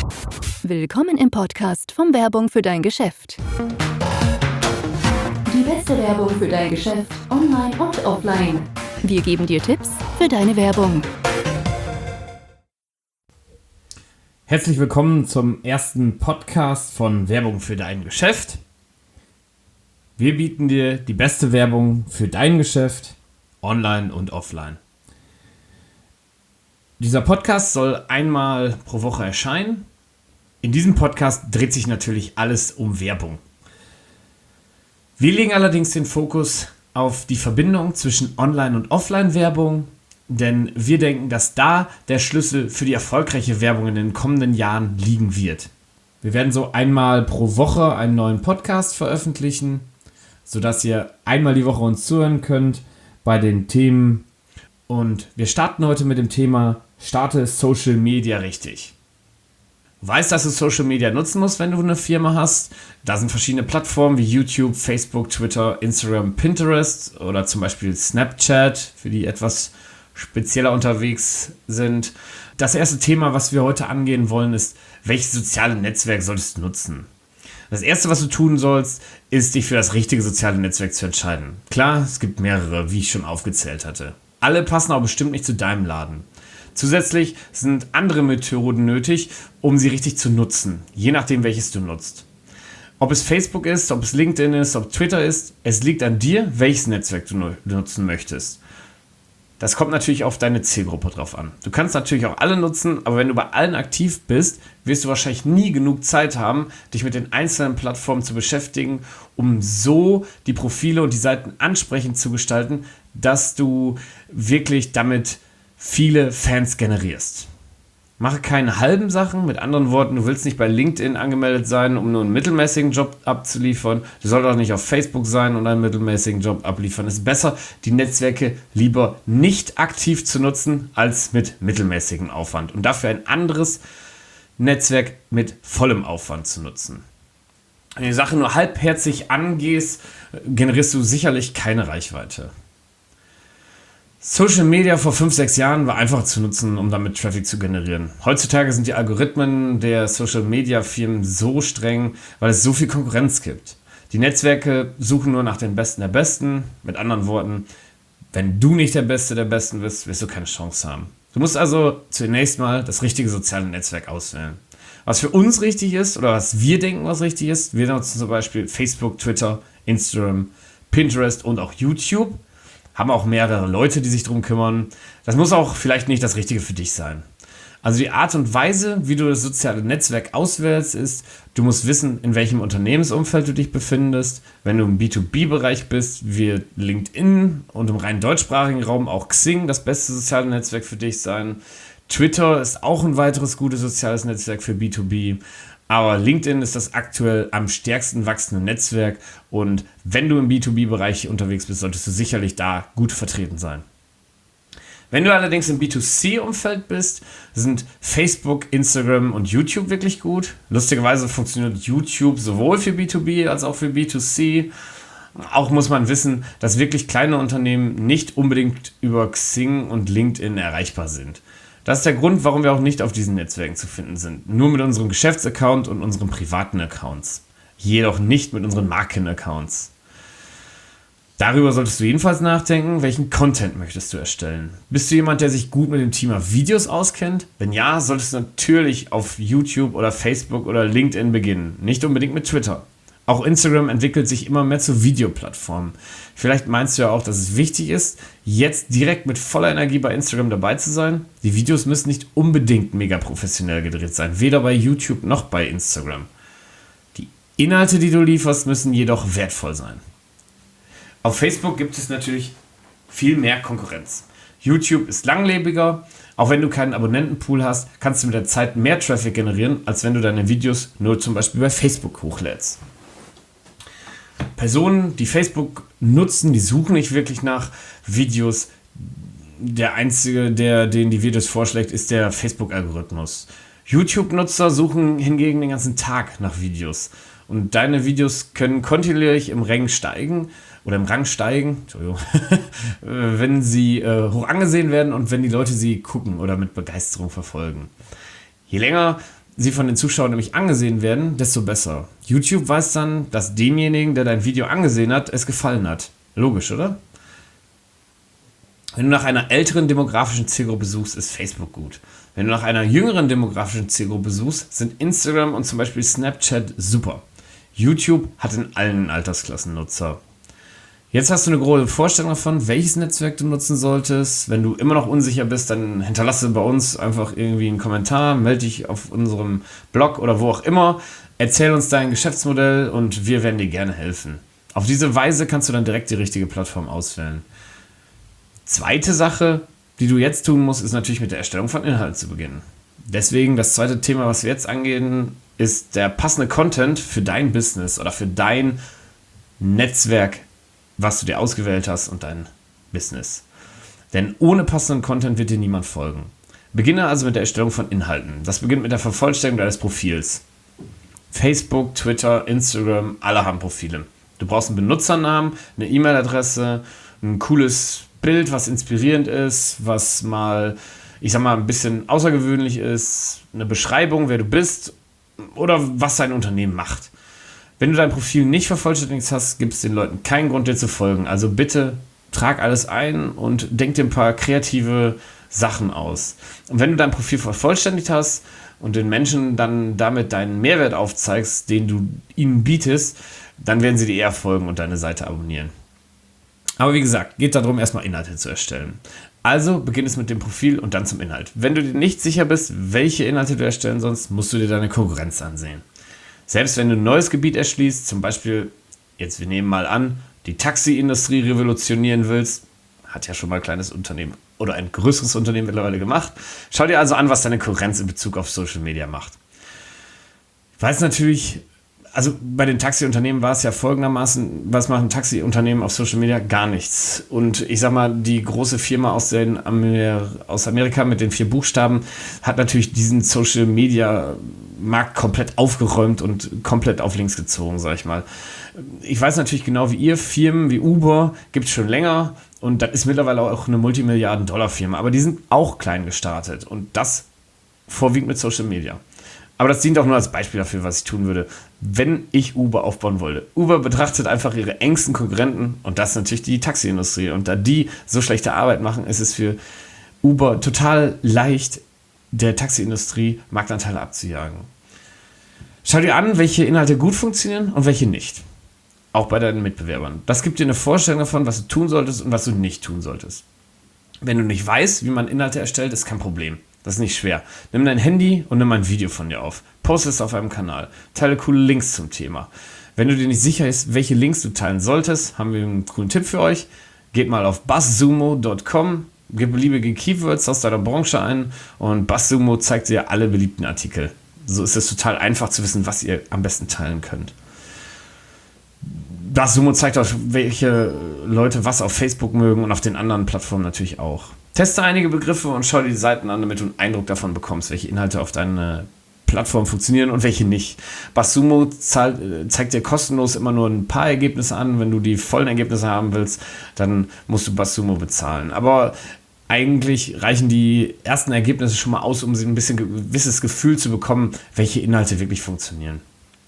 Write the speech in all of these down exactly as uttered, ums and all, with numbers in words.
Willkommen im Podcast von Werbung für dein Geschäft. Die beste Werbung für dein Geschäft, online und offline. Wir geben dir Tipps für deine Werbung. Herzlich willkommen zum ersten Podcast von Werbung für dein Geschäft. Wir bieten dir die beste Werbung für dein Geschäft, online und offline. Dieser Podcast soll einmal pro Woche erscheinen. In diesem Podcast dreht sich natürlich alles um Werbung. Wir legen allerdings den Fokus auf die Verbindung zwischen Online- und Offline-Werbung, denn wir denken, dass da der Schlüssel für die erfolgreiche Werbung in den kommenden Jahren liegen wird. Wir werden so einmal pro Woche einen neuen Podcast veröffentlichen, sodass ihr einmal die Woche uns zuhören könnt bei den Themen. Und wir starten heute mit dem Thema Starte Social Media richtig. Du weißt, dass du Social Media nutzen musst, wenn du eine Firma hast. Da sind verschiedene Plattformen wie YouTube, Facebook, Twitter, Instagram, Pinterest oder zum Beispiel Snapchat, für die etwas spezieller unterwegs sind. Das erste Thema, was wir heute angehen wollen, ist, welches soziale Netzwerk solltest du nutzen? Das erste, was du tun sollst, ist, dich für das richtige soziale Netzwerk zu entscheiden. Klar, es gibt mehrere, wie ich schon aufgezählt hatte. Alle passen aber bestimmt nicht zu deinem Laden. Zusätzlich sind andere Methoden nötig, um sie richtig zu nutzen, je nachdem, welches du nutzt. Ob es Facebook ist, ob es LinkedIn ist, ob Twitter ist, es liegt an dir, welches Netzwerk du nutzen möchtest. Das kommt natürlich auf deine Zielgruppe drauf an. Du kannst natürlich auch alle nutzen, aber wenn du bei allen aktiv bist, wirst du wahrscheinlich nie genug Zeit haben, dich mit den einzelnen Plattformen zu beschäftigen, um so die Profile und die Seiten ansprechend zu gestalten, dass du wirklich damit viele Fans generierst. Mache keine halben Sachen, mit anderen Worten, du willst nicht bei LinkedIn angemeldet sein, um nur einen mittelmäßigen Job abzuliefern. Du solltest auch nicht auf Facebook sein und einen mittelmäßigen Job abliefern. Es ist besser, die Netzwerke lieber nicht aktiv zu nutzen, als mit mittelmäßigem Aufwand. Und dafür ein anderes Netzwerk mit vollem Aufwand zu nutzen. Wenn du die Sache nur halbherzig angehst, generierst du sicherlich keine Reichweite. Social Media vor fünf, sechs Jahren war einfach zu nutzen, um damit Traffic zu generieren. Heutzutage sind die Algorithmen der Social Media Firmen so streng, weil es so viel Konkurrenz gibt. Die Netzwerke suchen nur nach den Besten der Besten. Mit anderen Worten, wenn du nicht der Beste der Besten bist, wirst du keine Chance haben. Du musst also zunächst mal das richtige soziale Netzwerk auswählen. Was für uns richtig ist oder was wir denken, was richtig ist, wir nutzen zum Beispiel Facebook, Twitter, Instagram, Pinterest und auch YouTube. Haben auch mehrere Leute, die sich darum kümmern. Das muss auch vielleicht nicht das Richtige für dich sein. Also die Art und Weise, wie du das soziale Netzwerk auswählst, ist, du musst wissen, in welchem Unternehmensumfeld du dich befindest. Wenn du im B zwei B-Bereich bist, wird LinkedIn und im rein deutschsprachigen Raum auch Xing das beste soziale Netzwerk für dich sein. Twitter ist auch ein weiteres gutes soziales Netzwerk für B zwei B. Aber LinkedIn ist das aktuell am stärksten wachsende Netzwerk und wenn du im B zwei B-Bereich unterwegs bist, solltest du sicherlich da gut vertreten sein. Wenn du allerdings im B zwei C-Umfeld bist, sind Facebook, Instagram und YouTube wirklich gut. Lustigerweise funktioniert YouTube sowohl für B zwei B als auch für B zwei C. Auch muss man wissen, dass wirklich kleine Unternehmen nicht unbedingt über Xing und LinkedIn erreichbar sind. Das ist der Grund, warum wir auch nicht auf diesen Netzwerken zu finden sind. Nur mit unserem Geschäftsaccount und unseren privaten Accounts. Jedoch nicht mit unseren Markenaccounts. Darüber solltest du jedenfalls nachdenken, welchen Content möchtest du erstellen. Bist du jemand, der sich gut mit dem Thema Videos auskennt? Wenn ja, solltest du natürlich auf YouTube oder Facebook oder LinkedIn beginnen. Nicht unbedingt mit Twitter. Auch Instagram entwickelt sich immer mehr zur Videoplattform. Vielleicht meinst du ja auch, dass es wichtig ist, jetzt direkt mit voller Energie bei Instagram dabei zu sein. Die Videos müssen nicht unbedingt mega professionell gedreht sein, weder bei YouTube noch bei Instagram. Die Inhalte, die du lieferst, müssen jedoch wertvoll sein. Auf Facebook gibt es natürlich viel mehr Konkurrenz. YouTube ist langlebiger. Auch wenn du keinen Abonnentenpool hast, kannst du mit der Zeit mehr Traffic generieren, als wenn du deine Videos nur zum Beispiel bei Facebook hochlädst. Personen, die Facebook nutzen, die suchen nicht wirklich nach Videos. Der einzige, der denen die Videos vorschlägt, ist der Facebook-Algorithmus. YouTube-Nutzer suchen hingegen den ganzen Tag nach Videos. Und deine Videos können kontinuierlich im Rang steigen oder im Rang steigen, Entschuldigung, wenn sie äh, hoch angesehen werden und wenn die Leute sie gucken oder mit Begeisterung verfolgen. Je länger sie von den Zuschauern nämlich angesehen werden, desto besser. YouTube weiß dann, dass demjenigen, der dein Video angesehen hat, es gefallen hat. Logisch, oder? Wenn du nach einer älteren demografischen Zielgruppe suchst, ist Facebook gut. Wenn du nach einer jüngeren demografischen Zielgruppe suchst, sind Instagram und zum Beispiel Snapchat super. YouTube hat in allen Altersklassen Nutzer. Jetzt hast du eine grobe Vorstellung davon, welches Netzwerk du nutzen solltest. Wenn du immer noch unsicher bist, dann hinterlasse bei uns einfach irgendwie einen Kommentar, melde dich auf unserem Blog oder wo auch immer, erzähl uns dein Geschäftsmodell und wir werden dir gerne helfen. Auf diese Weise kannst du dann direkt die richtige Plattform auswählen. Zweite Sache, die du jetzt tun musst, ist natürlich mit der Erstellung von Inhalten zu beginnen. Deswegen das zweite Thema, was wir jetzt angehen, ist der passende Content für dein Business oder für dein Netzwerk, was du dir ausgewählt hast und dein Business. Denn ohne passenden Content wird dir niemand folgen. Beginne also mit der Erstellung von Inhalten. Das beginnt mit der Vervollständigung deines Profils. Facebook, Twitter, Instagram, alle haben Profile. Du brauchst einen Benutzernamen, eine E-Mail-Adresse, ein cooles Bild, was inspirierend ist, was mal, ich sag mal, ein bisschen außergewöhnlich ist, eine Beschreibung, wer du bist oder was dein Unternehmen macht. Wenn du dein Profil nicht vervollständigt hast, gibt es den Leuten keinen Grund, dir zu folgen. Also bitte trag alles ein und denk dir ein paar kreative Sachen aus. Und wenn du dein Profil vervollständigt hast und den Menschen dann damit deinen Mehrwert aufzeigst, den du ihnen bietest, dann werden sie dir eher folgen und deine Seite abonnieren. Aber wie gesagt, geht darum, erstmal Inhalte zu erstellen. Also beginn es mit dem Profil und dann zum Inhalt. Wenn du dir nicht sicher bist, welche Inhalte du erstellen sollst, musst du dir deine Konkurrenz ansehen. Selbst wenn du ein neues Gebiet erschließt, zum Beispiel, jetzt wir nehmen mal an, die Taxiindustrie revolutionieren willst, hat ja schon mal ein kleines Unternehmen oder ein größeres Unternehmen mittlerweile gemacht, schau dir also an, was deine Konkurrenz in Bezug auf Social Media macht. Ich weiß natürlich, also bei den Taxiunternehmen war es ja folgendermaßen, was macht ein Taxiunternehmen auf Social Media? Gar nichts. Und ich sag mal, die große Firma aus, den Amer- aus Amerika mit den vier Buchstaben hat natürlich diesen Social Media Markt komplett aufgeräumt und komplett auf links gezogen, sag ich mal. Ich weiß natürlich genau wie ihr, Firmen wie Uber gibt es schon länger und das ist mittlerweile auch eine Multimilliarden-Dollar-Firma, aber die sind auch klein gestartet und das vorwiegend mit Social Media. Aber das dient auch nur als Beispiel dafür, was ich tun würde, wenn ich Uber aufbauen wollte. Uber betrachtet einfach ihre engsten Konkurrenten und das ist natürlich die Taxiindustrie. Und da die so schlechte Arbeit machen, ist es für Uber total leicht, der Taxiindustrie Marktanteile abzujagen. Schau dir an, welche Inhalte gut funktionieren und welche nicht. Auch bei deinen Mitbewerbern. Das gibt dir eine Vorstellung davon, was du tun solltest und was du nicht tun solltest. Wenn du nicht weißt, wie man Inhalte erstellt, ist kein Problem. Das ist nicht schwer. Nimm dein Handy und nimm ein Video von dir auf. Poste es auf einem Kanal. Teile coole Links zum Thema. Wenn du dir nicht sicher bist, welche Links du teilen solltest, haben wir einen coolen Tipp für euch. Geht mal auf buzzsumo punkt com, gib beliebige Keywords aus deiner Branche ein und BuzzSumo zeigt dir alle beliebten Artikel. So ist es total einfach zu wissen, was ihr am besten teilen könnt. BuzzSumo zeigt auch, welche Leute was auf Facebook mögen und auf den anderen Plattformen natürlich auch. Teste einige Begriffe und schau dir die Seiten an, damit du einen Eindruck davon bekommst, welche Inhalte auf deiner Plattform funktionieren und welche nicht. BuzzSumo zahlt, zeigt dir kostenlos immer nur ein paar Ergebnisse an. Wenn du die vollen Ergebnisse haben willst, dann musst du BuzzSumo bezahlen. Aber eigentlich reichen die ersten Ergebnisse schon mal aus, um ein bisschen gewisses Gefühl zu bekommen, welche Inhalte wirklich funktionieren.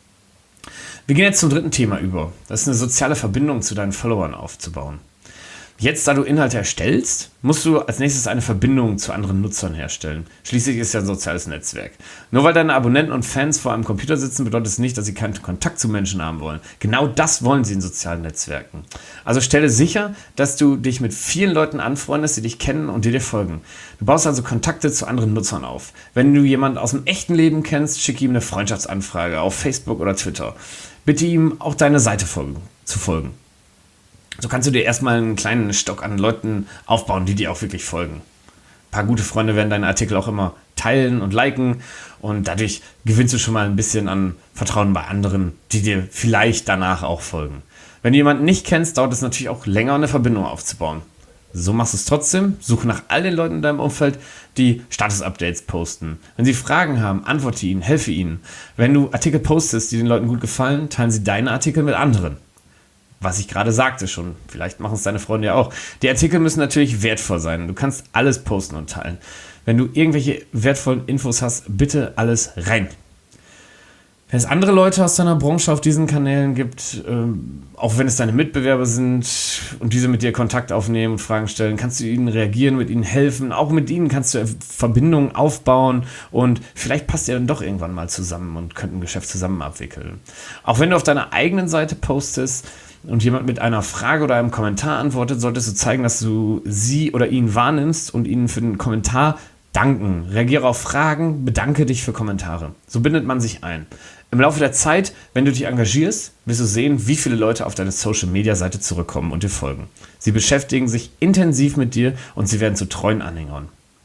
Wir gehen jetzt zum dritten Thema über. Das ist eine soziale Verbindung zu deinen Followern aufzubauen. Jetzt, da du Inhalte erstellst, musst du als nächstes eine Verbindung zu anderen Nutzern herstellen. Schließlich ist ja ein soziales Netzwerk. Nur weil deine Abonnenten und Fans vor einem Computer sitzen, bedeutet es nicht, dass sie keinen Kontakt zu Menschen haben wollen. Genau das wollen sie in sozialen Netzwerken. Also stelle sicher, dass du dich mit vielen Leuten anfreundest, die dich kennen und die dir folgen. Du baust also Kontakte zu anderen Nutzern auf. Wenn du jemanden aus dem echten Leben kennst, schicke ihm eine Freundschaftsanfrage auf Facebook oder Twitter. Bitte ihm auch deine Seite folgen, zu folgen. So kannst du dir erstmal einen kleinen Stock an Leuten aufbauen, die dir auch wirklich folgen. Ein paar gute Freunde werden deinen Artikel auch immer teilen und liken und dadurch gewinnst du schon mal ein bisschen an Vertrauen bei anderen, die dir vielleicht danach auch folgen. Wenn du jemanden nicht kennst, dauert es natürlich auch länger, eine Verbindung aufzubauen. So machst du es trotzdem. Suche nach all den Leuten in deinem Umfeld, die Status-Updates posten. Wenn sie Fragen haben, antworte ihnen, helfe ihnen. Wenn du Artikel postest, die den Leuten gut gefallen, teilen sie deine Artikel mit anderen. Was ich gerade sagte schon, vielleicht machen es deine Freunde ja auch. Die Artikel müssen natürlich wertvoll sein. Du kannst alles posten und teilen. Wenn du irgendwelche wertvollen Infos hast, bitte alles rein. Wenn es andere Leute aus deiner Branche auf diesen Kanälen gibt, ähm, auch wenn es deine Mitbewerber sind und diese mit dir Kontakt aufnehmen und Fragen stellen, kannst du ihnen reagieren, mit ihnen helfen. Auch mit ihnen kannst du Verbindungen aufbauen und vielleicht passt ihr dann doch irgendwann mal zusammen und könnt ein Geschäft zusammen abwickeln. Auch wenn du auf deiner eigenen Seite postest und jemand mit einer Frage oder einem Kommentar antwortet, solltest du zeigen, dass du sie oder ihn wahrnimmst und ihnen für den Kommentar danken. Reagiere auf Fragen, bedanke dich für Kommentare. So bindet man sich ein. Im Laufe der Zeit, wenn du dich engagierst, wirst du sehen, wie viele Leute auf deine Social-Media-Seite zurückkommen und dir folgen. Sie beschäftigen sich intensiv mit dir und sie werden zu treuen Anhängern.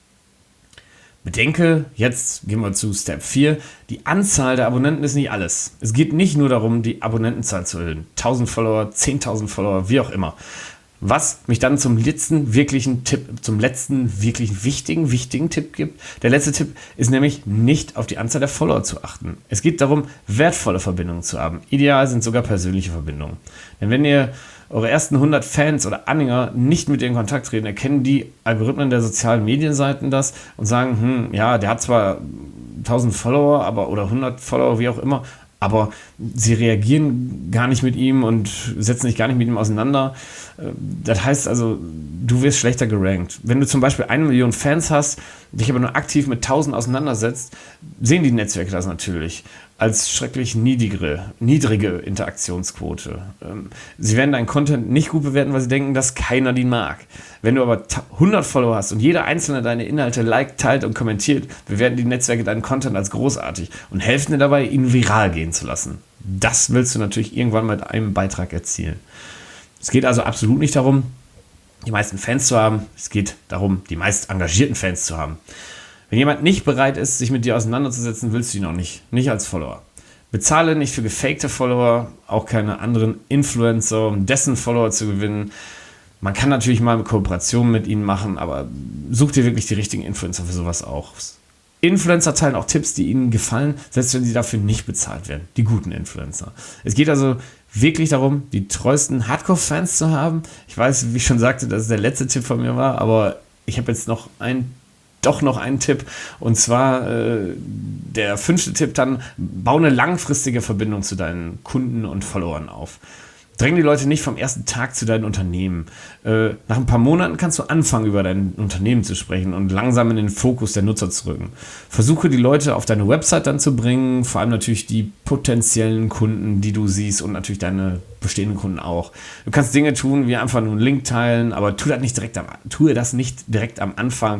Bedenke, jetzt gehen wir zu Step vier, die Anzahl der Abonnenten ist nicht alles. Es geht nicht nur darum, die Abonnentenzahl zu erhöhen. tausend Follower, zehntausend Follower, wie auch immer. Was mich dann zum letzten wirklichen Tipp, zum letzten wirklich wichtigen, wichtigen Tipp gibt. Der letzte Tipp ist nämlich, nicht auf die Anzahl der Follower zu achten. Es geht darum, wertvolle Verbindungen zu haben. Ideal sind sogar persönliche Verbindungen. Denn wenn ihr eure ersten hundert Fans oder Anhänger nicht mit dir in Kontakt treten, erkennen die Algorithmen der sozialen Medienseiten das und sagen, hm, ja, der hat zwar tausend Follower, aber oder hundert Follower, wie auch immer, aber sie reagieren gar nicht mit ihm und setzen sich gar nicht mit ihm auseinander. Das heißt also, du wirst schlechter gerankt. Wenn du zum Beispiel eine Million Fans hast, dich aber nur aktiv mit tausend auseinandersetzt, sehen die Netzwerke das natürlich als schrecklich niedrige, niedrige Interaktionsquote. Sie werden deinen Content nicht gut bewerten, weil sie denken, dass keiner den mag. Wenn du aber hundert Follower hast und jeder Einzelne deine Inhalte liked, teilt und kommentiert, bewerten die Netzwerke deinen Content als großartig und helfen dir dabei, ihn viral gehen zu lassen. Das willst du natürlich irgendwann mit einem Beitrag erzielen. Es geht also absolut nicht darum, die meisten Fans zu haben. Es geht darum, die meist engagierten Fans zu haben. Wenn jemand nicht bereit ist, sich mit dir auseinanderzusetzen, willst du ihn auch nicht. Nicht als Follower. Bezahle nicht für gefakte Follower, auch keine anderen Influencer, um dessen Follower zu gewinnen. Man kann natürlich mal eine Kooperation mit ihnen machen, aber such dir wirklich die richtigen Influencer für sowas auch. Influencer teilen auch Tipps, die ihnen gefallen, selbst wenn sie dafür nicht bezahlt werden. Die guten Influencer. Es geht also wirklich darum, die treuesten Hardcore-Fans zu haben. Ich weiß, wie ich schon sagte, dass es der letzte Tipp von mir war, aber ich habe jetzt noch ein doch noch einen Tipp, und zwar äh, der fünfte Tipp dann, bau eine langfristige Verbindung zu deinen Kunden und Followern auf. Dräng die Leute nicht vom ersten Tag zu deinem Unternehmen. Äh, nach ein paar Monaten kannst du anfangen, über dein Unternehmen zu sprechen und langsam in den Fokus der Nutzer zu rücken. Versuche die Leute auf deine Website dann zu bringen, vor allem natürlich die potenziellen Kunden, die du siehst, und natürlich deine bestehenden Kunden auch. Du kannst Dinge tun, wie einfach nur einen Link teilen, aber tu das nicht direkt am, tue das nicht direkt am Anfang,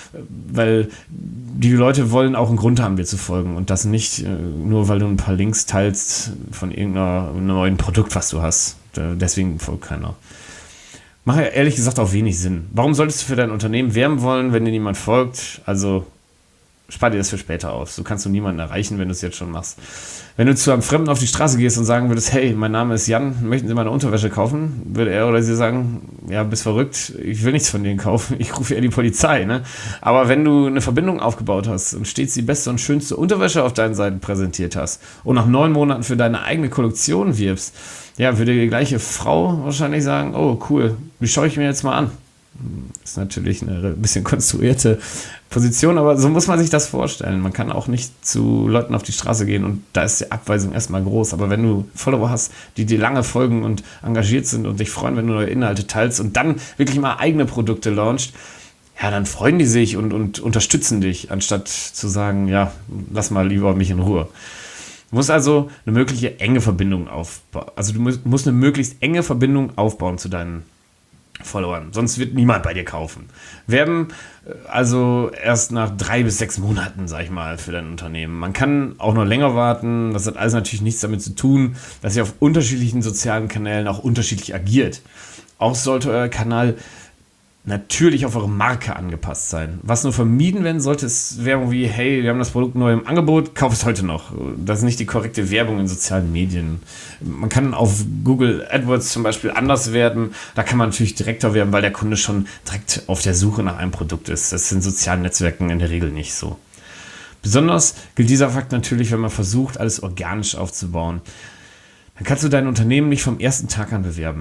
weil die Leute wollen auch einen Grund haben, dir zu folgen, und das nicht äh, nur, weil du ein paar Links teilst von irgendeinem neuen Produkt, was du hast. Deswegen folgt keiner. Macht ja ehrlich gesagt auch wenig Sinn. Warum solltest du für dein Unternehmen werben wollen, wenn dir niemand folgt? Also spar dir das für später auf. So kannst du niemanden erreichen, wenn du es jetzt schon machst. Wenn du zu einem Fremden auf die Straße gehst und sagen würdest, hey, mein Name ist Jan, möchten Sie meine Unterwäsche kaufen? Würde er oder sie sagen, ja, bist verrückt, ich will nichts von denen kaufen, ich rufe eher die Polizei. Ne? Aber wenn du eine Verbindung aufgebaut hast und stets die beste und schönste Unterwäsche auf deinen Seiten präsentiert hast und nach neun Monaten für deine eigene Kollektion wirbst, ja, würde die gleiche Frau wahrscheinlich sagen, oh cool, die schaue ich mir jetzt mal an. Ist natürlich eine bisschen konstruierte Position, aber so muss man sich das vorstellen. Man kann auch nicht zu Leuten auf die Straße gehen und da ist die Abweisung erstmal groß. Aber wenn du Follower hast, die dir lange folgen und engagiert sind und dich freuen, wenn du neue Inhalte teilst und dann wirklich mal eigene Produkte launchst, ja, dann freuen die sich und, und unterstützen dich, anstatt zu sagen, ja, lass mal lieber mich in Ruhe. Du musst also eine mögliche enge Verbindung aufbauen. Also du musst, musst eine möglichst enge Verbindung aufbauen zu deinen Followern, sonst wird niemand bei dir kaufen. Werben also erst nach drei bis sechs Monaten, sag ich mal, für dein Unternehmen. Man kann auch noch länger warten, das hat alles natürlich nichts damit zu tun, dass ihr auf unterschiedlichen sozialen Kanälen auch unterschiedlich agiert. Auch sollte euer Kanal natürlich auf eure Marke angepasst sein. Was nur vermieden werden sollte, ist Werbung wie, hey, wir haben das Produkt neu im Angebot, kauf es heute noch. Das ist nicht die korrekte Werbung in sozialen Medien. Man kann auf Google AdWords zum Beispiel anders werben. Da kann man natürlich direkter werben, weil der Kunde schon direkt auf der Suche nach einem Produkt ist. Das ist in sozialen Netzwerken in der Regel nicht so. Besonders gilt dieser Fakt natürlich, wenn man versucht, alles organisch aufzubauen. Dann kannst du dein Unternehmen nicht vom ersten Tag an bewerben.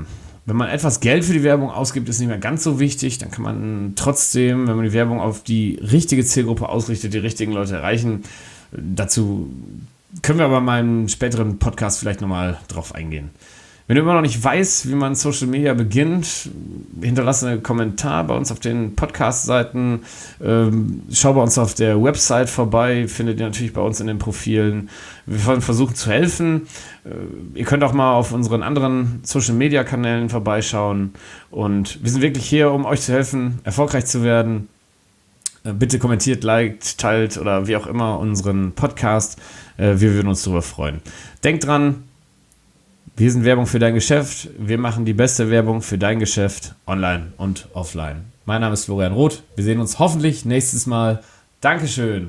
wenn man etwas Geld für die Werbung ausgibt, ist nicht mehr ganz so wichtig. Dann kann man trotzdem, wenn man die Werbung auf die richtige Zielgruppe ausrichtet, die richtigen Leute erreichen. Dazu können wir aber mal in einem späteren Podcast vielleicht nochmal drauf eingehen. Wenn du immer noch nicht weißt, wie man Social Media beginnt, hinterlasse einen Kommentar bei uns auf den Podcast-Seiten. Ähm, schau bei uns auf der Website vorbei, findet ihr natürlich bei uns in den Profilen. Wir wollen versuchen zu helfen. Äh, ihr könnt auch mal auf unseren anderen Social Media Kanälen vorbeischauen. Und wir sind wirklich hier, um euch zu helfen, erfolgreich zu werden. Äh, bitte kommentiert, liked, teilt oder wie auch immer unseren Podcast. Äh, wir würden uns darüber freuen. Denkt dran, wir sind Werbung für dein Geschäft. Wir machen die beste Werbung für dein Geschäft online und offline. Mein Name ist Florian Roth. Wir sehen uns hoffentlich nächstes Mal. Dankeschön.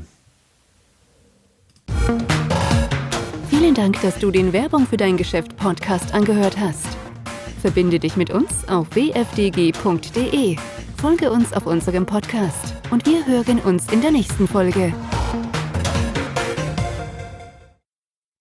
Vielen Dank, dass du den Werbung für dein Geschäft Podcast angehört hast. Verbinde dich mit uns auf w f d g punkt d e. Folge uns auf unserem Podcast und wir hören uns in der nächsten Folge.